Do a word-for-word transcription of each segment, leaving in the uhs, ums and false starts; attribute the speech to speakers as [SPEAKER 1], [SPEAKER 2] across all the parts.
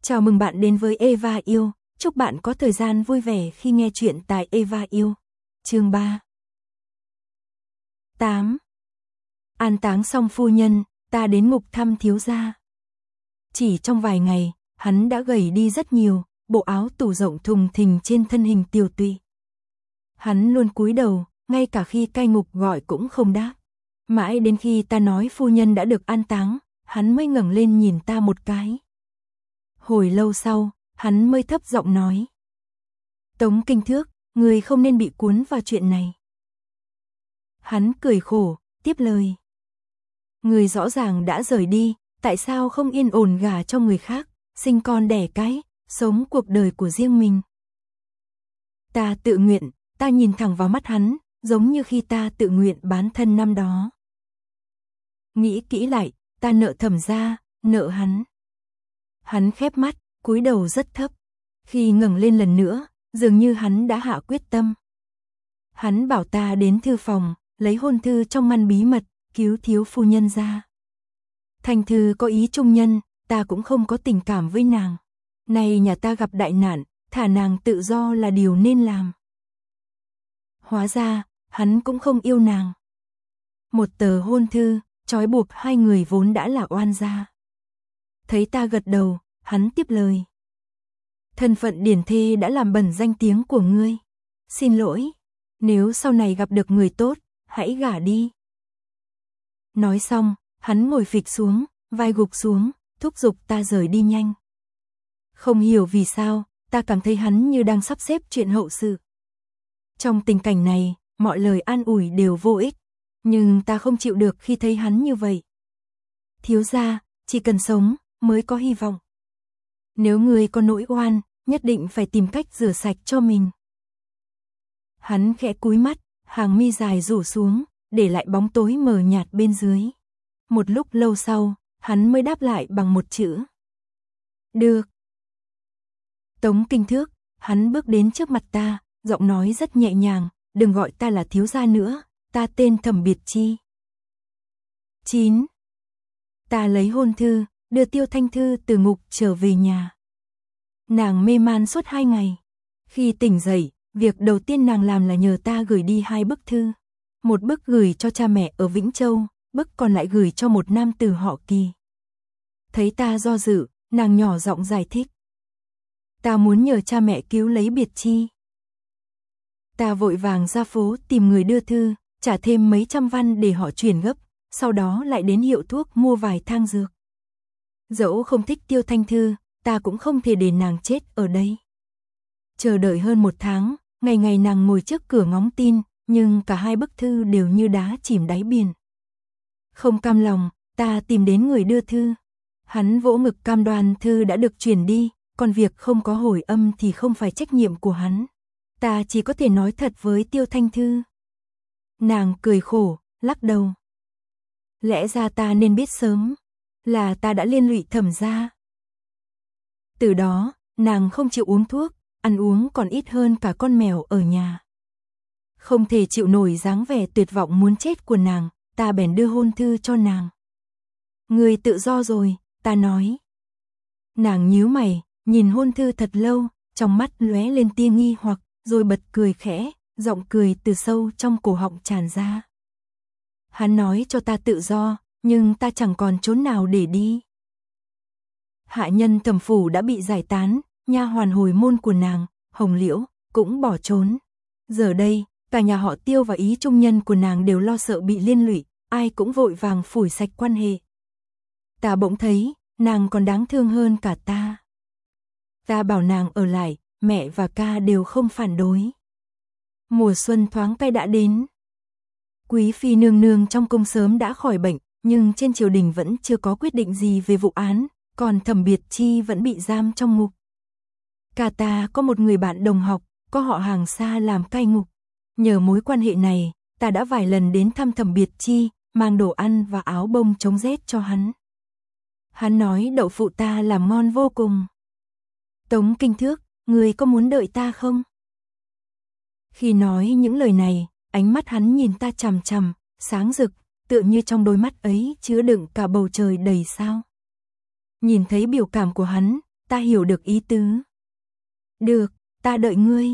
[SPEAKER 1] Chào mừng bạn đến với Eva Yêu, chúc bạn có thời gian vui vẻ khi nghe chuyện tại Eva Yêu. Chương ba. tám. An táng xong phu nhân, ta đến ngục thăm thiếu gia. Chỉ trong vài ngày, hắn đã gầy đi rất nhiều, bộ áo tủ rộng thùng thình trên thân hình tiều tụy. Hắn luôn cúi đầu, ngay cả khi cai ngục gọi cũng không đáp. Mãi đến khi ta nói phu nhân đã được an táng, hắn mới ngẩng lên nhìn ta một cái. Hồi lâu sau, hắn mới thấp giọng nói. Tống Kinh Thước, người không nên bị cuốn vào chuyện này. Hắn cười khổ, tiếp lời. Người rõ ràng đã rời đi, tại sao không yên ổn gả cho người khác, sinh con đẻ cái, sống cuộc đời của riêng mình. Ta tự nguyện, ta nhìn thẳng vào mắt hắn, giống như khi ta tự nguyện bán thân năm đó. Nghĩ kỹ lại, ta nợ Thẩm gia, nợ hắn. Hắn khép mắt, cúi đầu rất thấp. Khi ngẩng lên lần nữa, dường như hắn đã hạ quyết tâm. Hắn bảo ta đến thư phòng, lấy hôn thư trong ngăn bí mật, cứu thiếu phu nhân ra. Thành thư có ý trung nhân, ta cũng không có tình cảm với nàng. Nay nhà ta gặp đại nạn, thả nàng tự do là điều nên làm. Hóa ra, hắn cũng không yêu nàng. Một tờ hôn thư, trói buộc hai người vốn đã là oan gia. Thấy ta gật đầu, hắn tiếp lời. Thân phận điển thê đã làm bẩn danh tiếng của ngươi. Xin lỗi, nếu sau này gặp được người tốt, hãy gả đi. Nói xong, hắn ngồi phịch xuống, vai gục xuống, thúc giục ta rời đi nhanh. Không hiểu vì sao, ta cảm thấy hắn như đang sắp xếp chuyện hậu sự. Trong tình cảnh này, mọi lời an ủi đều vô ích, nhưng ta không chịu được khi thấy hắn như vậy. Thiếu gia, chỉ cần sống, mới có hy vọng. Nếu người có nỗi oan, nhất định phải tìm cách rửa sạch cho mình. Hắn khẽ cúi mắt, hàng mi dài rủ xuống, để lại bóng tối mờ nhạt bên dưới. Một lúc lâu sau, hắn mới đáp lại bằng một chữ. Được. Tống Kinh Thước, hắn bước đến trước mặt ta, giọng nói rất nhẹ nhàng, đừng gọi ta là thiếu gia nữa, ta tên Thẩm Biệt Chi. chín. Ta lấy hôn thư, đưa Tiêu Thanh Thư từ ngục trở về nhà. Nàng mê man suốt hai ngày. Khi tỉnh dậy, việc đầu tiên nàng làm là nhờ ta gửi đi hai bức thư. Một bức gửi cho cha mẹ ở Vĩnh Châu, bức còn lại gửi cho một nam tử họ Kỳ. Thấy ta do dự, nàng nhỏ giọng giải thích. Ta muốn nhờ cha mẹ cứu lấy Biệt Chi. Ta vội vàng ra phố tìm người đưa thư, trả thêm mấy trăm văn để họ chuyển gấp, sau đó lại đến hiệu thuốc mua vài thang dược. Dẫu không thích Tiêu Thanh Thư, ta cũng không thể để nàng chết ở đây. Chờ đợi hơn một tháng, ngày ngày nàng ngồi trước cửa ngóng tin, nhưng cả hai bức thư đều như đá chìm đáy biển. Không cam lòng, ta tìm đến người đưa thư. Hắn vỗ ngực cam đoan thư đã được chuyển đi, còn việc không có hồi âm thì không phải trách nhiệm của hắn. Ta chỉ có thể nói thật với Tiêu Thanh Thư. Nàng cười khổ, lắc đầu. Lẽ ra ta nên biết sớm, là ta đã liên lụy Thẩm gia. Từ đó, nàng không chịu uống thuốc, ăn uống còn ít hơn cả con mèo ở nhà. Không thể chịu nổi dáng vẻ tuyệt vọng muốn chết của nàng, ta bèn đưa hôn thư cho nàng. Người tự do rồi, ta nói. Nàng nhíu mày, nhìn hôn thư thật lâu, trong mắt lóe lên tia nghi hoặc, rồi bật cười khẽ, giọng cười từ sâu trong cổ họng tràn ra. Hắn nói cho ta tự do, nhưng ta chẳng còn chốn nào để đi. Hạ nhân Thẩm phủ đã bị giải tán, nha hoàn hồi môn của nàng, Hồng Liễu, cũng bỏ trốn. Giờ đây, cả nhà họ Tiêu và ý trung nhân của nàng đều lo sợ bị liên lụy, ai cũng vội vàng phủi sạch quan hệ. Ta bỗng thấy, nàng còn đáng thương hơn cả ta. Ta bảo nàng ở lại, mẹ và ca đều không phản đối. Mùa xuân thoáng cay đã đến. Quý phi nương nương trong cung sớm đã khỏi bệnh, nhưng trên triều đình vẫn chưa có quyết định gì về vụ án, còn Thẩm Biệt Chi vẫn bị giam trong ngục. Cả ta có một người bạn đồng học, có họ hàng xa làm cai ngục. Nhờ mối quan hệ này, ta đã vài lần đến thăm Thẩm Biệt Chi, mang đồ ăn và áo bông chống rét cho hắn. Hắn nói đậu phụ ta làm ngon vô cùng. Tống Kinh Thước, người có muốn đợi ta không? Khi nói những lời này, ánh mắt hắn nhìn ta chằm chằm, sáng rực, tựa như trong đôi mắt ấy chứa đựng cả bầu trời đầy sao. Nhìn thấy biểu cảm của hắn, ta hiểu được ý tứ. Được, ta đợi ngươi.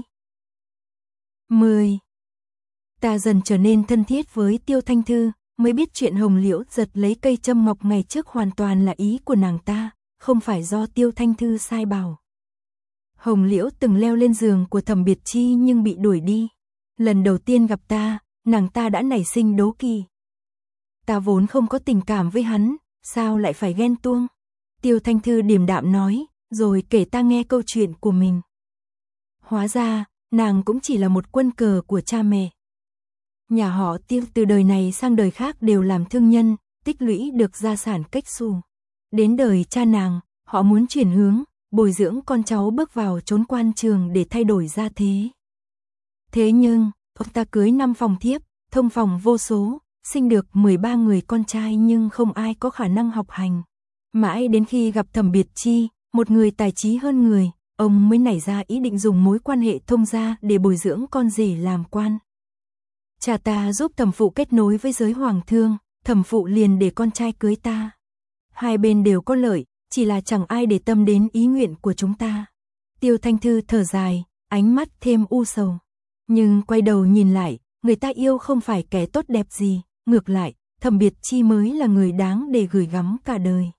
[SPEAKER 1] mười. Ta dần trở nên thân thiết với Tiêu Thanh Thư, mới biết chuyện Hồng Liễu giật lấy cây châm ngọc ngày trước hoàn toàn là ý của nàng ta, không phải do Tiêu Thanh Thư sai bảo. Hồng Liễu từng leo lên giường của Thẩm Biệt Chi nhưng bị đuổi đi. Lần đầu tiên gặp ta, nàng ta đã nảy sinh đố kỵ. Ta vốn không có tình cảm với hắn, sao lại phải ghen tuông? Tiêu Thanh Thư điềm đạm nói, rồi kể ta nghe câu chuyện của mình. Hóa ra, nàng cũng chỉ là một quân cờ của cha mẹ. Nhà họ Tiêu từ đời này sang đời khác đều làm thương nhân, tích lũy được gia sản cách xù. Đến đời cha nàng, họ muốn chuyển hướng, bồi dưỡng con cháu bước vào chốn quan trường để thay đổi gia thế. Thế nhưng, ông ta cưới năm phòng thiếp, thông phòng vô số, sinh được mười ba người con trai nhưng không ai có khả năng học hành. Mãi đến khi gặp Thẩm Biệt Chi, một người tài trí hơn người, ông mới nảy ra ý định dùng mối quan hệ thông gia để bồi dưỡng con rể làm quan. Cha ta giúp thẩm phụ kết nối với giới hoàng thương, thẩm phụ liền để con trai cưới ta. Hai bên đều có lợi, chỉ là chẳng ai để tâm đến ý nguyện của chúng ta. Tiêu Thanh Thư thở dài, ánh mắt thêm u sầu. Nhưng quay đầu nhìn lại, người ta yêu không phải kẻ tốt đẹp gì, ngược lại, Thẩm Biệt Chi mới là người đáng để gửi gắm cả đời.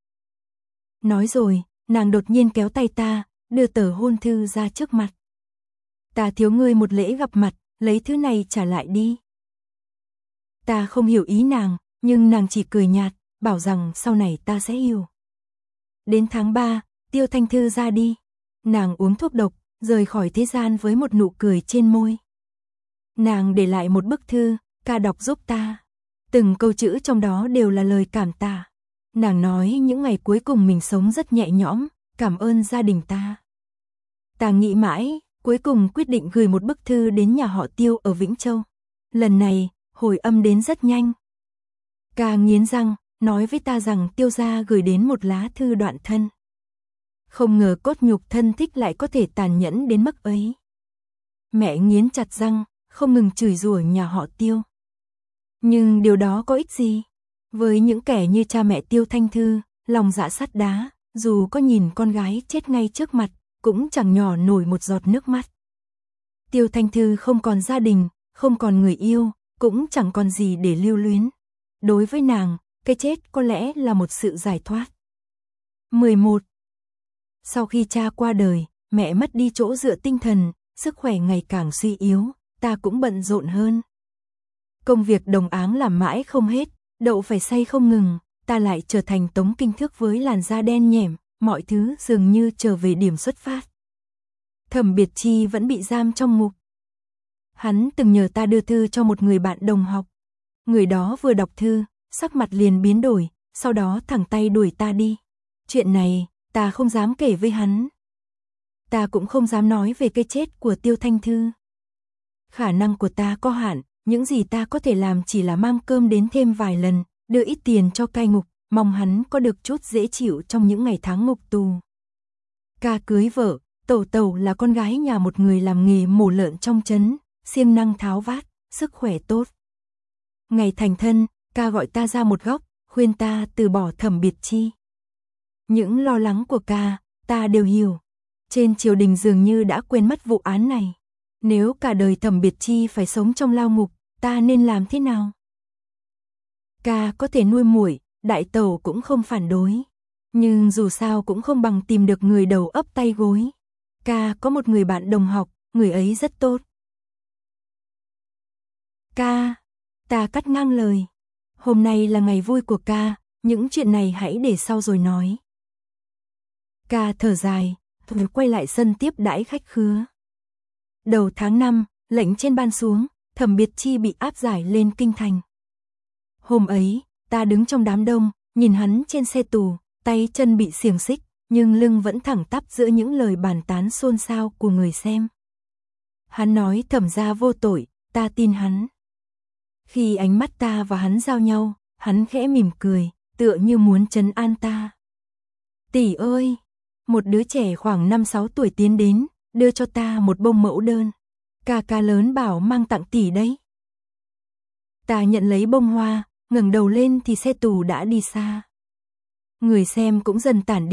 [SPEAKER 1] Nói rồi, nàng đột nhiên kéo tay ta, đưa tờ hôn thư ra trước mặt. Ta thiếu ngươi một lễ gặp mặt, lấy thứ này trả lại đi. Ta không hiểu ý nàng, nhưng nàng chỉ cười nhạt, bảo rằng sau này ta sẽ hiểu. Đến tháng ba, Tiêu Thanh Thư ra đi. Nàng uống thuốc độc, rời khỏi thế gian với một nụ cười trên môi. Nàng để lại một bức thư, ca đọc giúp ta. Từng câu chữ trong đó đều là lời cảm tạ. Nàng nói những ngày cuối cùng mình sống rất nhẹ nhõm, cảm ơn gia đình ta. Ta nghĩ mãi, cuối cùng quyết định gửi một bức thư đến nhà họ Tiêu ở Vĩnh Châu. Lần này, hồi âm đến rất nhanh. Ca nghiến răng, nói với ta rằng Tiêu gia gửi đến một lá thư đoạn thân. Không ngờ cốt nhục thân thích lại có thể tàn nhẫn đến mức ấy. Mẹ nghiến chặt răng, không ngừng chửi rủa nhà họ Tiêu. Nhưng điều đó có ích gì? Với những kẻ như cha mẹ Tiêu Thanh Thư, lòng dạ sắt đá, dù có nhìn con gái chết ngay trước mặt, cũng chẳng nhỏ nổi một giọt nước mắt. Tiêu Thanh Thư không còn gia đình, không còn người yêu, cũng chẳng còn gì để lưu luyến. Đối với nàng, cái chết có lẽ là một sự giải thoát. mười một. Sau khi cha qua đời, mẹ mất đi chỗ dựa tinh thần, sức khỏe ngày càng suy yếu, ta cũng bận rộn hơn. Công việc đồng áng làm mãi không hết, đậu phải say không ngừng, ta lại trở thành Tống Kinh Thước với làn da đen nhẻm, mọi thứ dường như trở về điểm xuất phát. Thẩm Biệt Chi vẫn bị giam trong ngục. Hắn từng nhờ ta đưa thư cho một người bạn đồng học. Người đó vừa đọc thư, sắc mặt liền biến đổi, sau đó thẳng tay đuổi ta đi. Chuyện này, ta không dám kể với hắn. Ta cũng không dám nói về cái chết của Tiêu Thanh Thư. Khả năng của ta có hạn, những gì ta có thể làm chỉ là mang cơm đến thêm vài lần, đưa ít tiền cho cai ngục, mong hắn có được chút dễ chịu trong những ngày tháng ngục tù. Ca cưới vợ, Tẩu Tẩu là con gái nhà một người làm nghề mổ lợn trong trấn, siêng năng tháo vát, sức khỏe tốt. Ngày thành thân, ca gọi ta ra một góc, khuyên ta từ bỏ Thẩm Biệt Chi. Những lo lắng của ca, ta đều hiểu. Trên triều đình dường như đã quên mất vụ án này. Nếu cả đời Thẩm Biệt Chi phải sống trong lao ngục, ta nên làm thế nào? Ca có thể nuôi muội, đại tẩu cũng không phản đối. Nhưng dù sao cũng không bằng tìm được người đầu ấp tay gối. Ca có một người bạn đồng học, người ấy rất tốt. Ca, ta cắt ngang lời. Hôm nay là ngày vui của ca, những chuyện này hãy để sau rồi nói. Ca thở dài, rồi quay lại sân tiếp đãi khách khứa. Đầu tháng năm, lệnh trên ban xuống, Thẩm Biệt Chi bị áp giải lên kinh thành. Hôm ấy, ta đứng trong đám đông, nhìn hắn trên xe tù, tay chân bị xiềng xích, nhưng lưng vẫn thẳng tắp giữa những lời bàn tán xôn xao của người xem. Hắn nói Thẩm gia vô tội, ta tin hắn. Khi ánh mắt ta và hắn giao nhau, hắn khẽ mỉm cười, tựa như muốn trấn an ta. Tỷ ơi! Một đứa trẻ khoảng năm sáu tuổi tiến đến, đưa cho ta một bông mẫu đơn. Ca ca lớn bảo mang tặng tỷ đấy. Ta nhận lấy bông hoa, ngẩng đầu lên thì xe tù đã đi xa. Người xem cũng dần tản đi,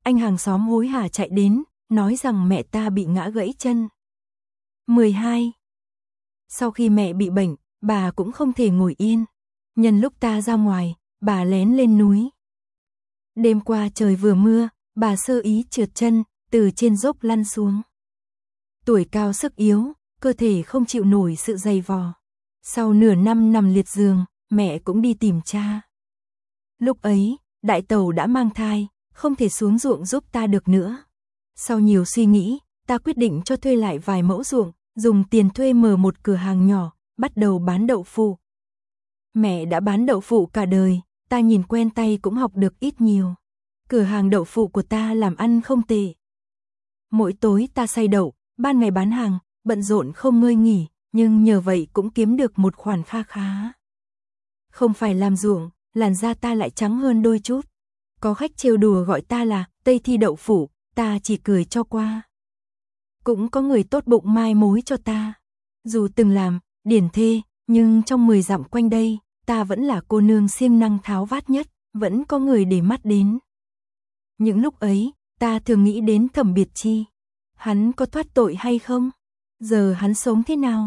[SPEAKER 1] anh hàng xóm hối hả chạy đến, nói rằng mẹ ta bị ngã gãy chân. mười hai. Sau khi mẹ bị bệnh, bà cũng không thể ngồi yên. Nhân lúc ta ra ngoài, bà lén lên núi. Đêm qua trời vừa mưa, bà sơ ý trượt chân, từ trên dốc lăn xuống. Tuổi cao sức yếu, cơ thể không chịu nổi sự dày vò. Sau nửa năm nằm liệt giường, mẹ cũng đi tìm cha. Lúc ấy, đại tẩu đã mang thai, không thể xuống ruộng giúp ta được nữa. Sau nhiều suy nghĩ, ta quyết định cho thuê lại vài mẫu ruộng, dùng tiền thuê mở một cửa hàng nhỏ, bắt đầu bán đậu phụ. Mẹ đã bán đậu phụ cả đời, ta nhìn quen tay cũng học được ít nhiều. Cửa hàng đậu phụ của ta làm ăn không tệ. Mỗi tối ta xay đậu, ban ngày bán hàng, bận rộn không ngơi nghỉ, nhưng nhờ vậy cũng kiếm được một khoản kha khá. Không phải làm ruộng, làn da ta lại trắng hơn đôi chút. Có khách trêu đùa gọi ta là Tây Thi đậu phụ, ta chỉ cười cho qua. Cũng có người tốt bụng mai mối cho ta. Dù từng làm điển thê, nhưng trong mười dặm quanh đây, ta vẫn là cô nương siêng năng tháo vát nhất, vẫn có người để mắt đến. Những lúc ấy, ta thường nghĩ đến Thẩm Biệt Chi. Hắn có thoát tội hay không? Giờ hắn sống thế nào?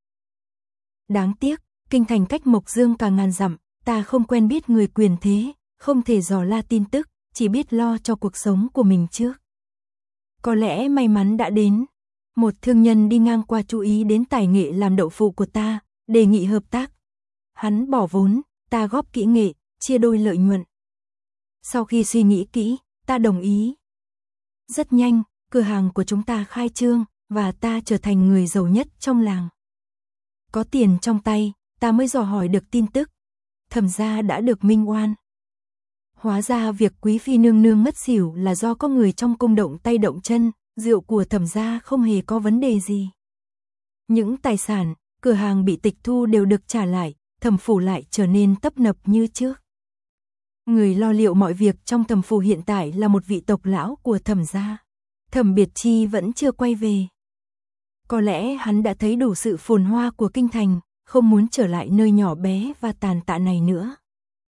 [SPEAKER 1] Đáng tiếc, kinh thành cách Mộc Dương cả ngàn dặm, ta không quen biết người quyền thế, không thể dò la tin tức, chỉ biết lo cho cuộc sống của mình trước. Có lẽ may mắn đã đến. Một thương nhân đi ngang qua chú ý đến tài nghệ làm đậu phụ của ta, đề nghị hợp tác. Hắn bỏ vốn, ta góp kỹ nghệ, chia đôi lợi nhuận. Sau khi suy nghĩ kỹ, ta đồng ý. Rất nhanh, cửa hàng của chúng ta khai trương, và ta trở thành người giàu nhất trong làng. Có tiền trong tay, ta mới dò hỏi được tin tức. Thẩm gia đã được minh oan. Hóa ra việc quý phi nương nương ngất xỉu là do có người trong cung động tay động chân, rượu của Thẩm gia không hề có vấn đề gì. Những tài sản, cửa hàng bị tịch thu đều được trả lại, Thẩm phủ lại trở nên tấp nập như trước. Người lo liệu mọi việc trong Thẩm phủ hiện tại là một vị tộc lão của Thẩm gia. Thẩm Biệt Chi vẫn chưa quay về. Có lẽ hắn đã thấy đủ sự phồn hoa của kinh thành, không muốn trở lại nơi nhỏ bé và tàn tạ này nữa.